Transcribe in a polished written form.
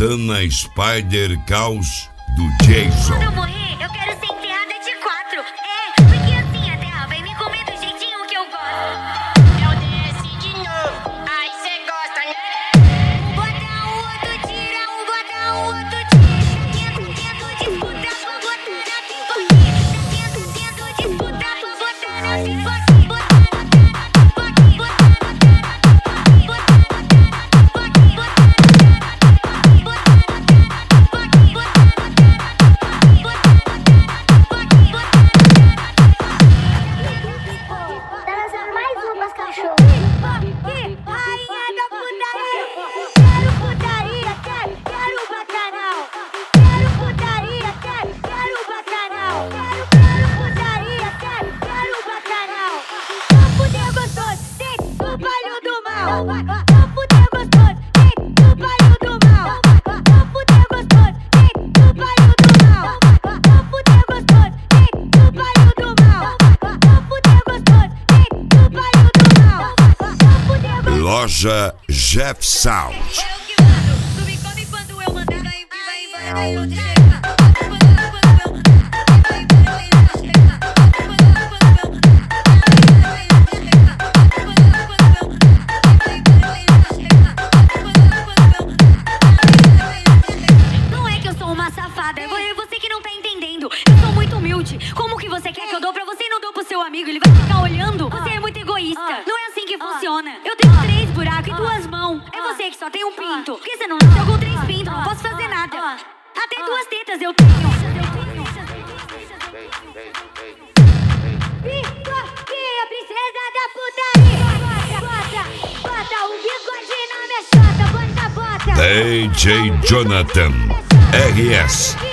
Katana Spider Caos do Jason. Quando eu morrer, eu quero ser enterrada de 4. Porque assim a terra vai me comer do jeitinho que eu gosto. Eu desci de novo, aí cê gosta, né? Bota um outro tira, bota um outro tira. Tento disputar pra botar na pipoquinha. Tento disputar pra botar na pipoquinha. Loja Jeff Sound. Tu me come quando eu mandar, vai no Não é que eu sou uma safada, é você que não tá entendendo. Eu sou muito humilde. Como que você quer que eu dou pra você e não dou pro seu amigo? Ele vai ficar olhando? Você é muito egoísta. Não é assim que funciona. Eu tenho 3 buracos e 2 mãos. É você que só tem um pinto. Por que você não nasceu com 3 pintos? Não posso fazer nada. Até 2 tetas eu tenho. Pipoquinha, princesa da putaria. Bota o bigode na minha chota. Bota. DJ Jonathan RS.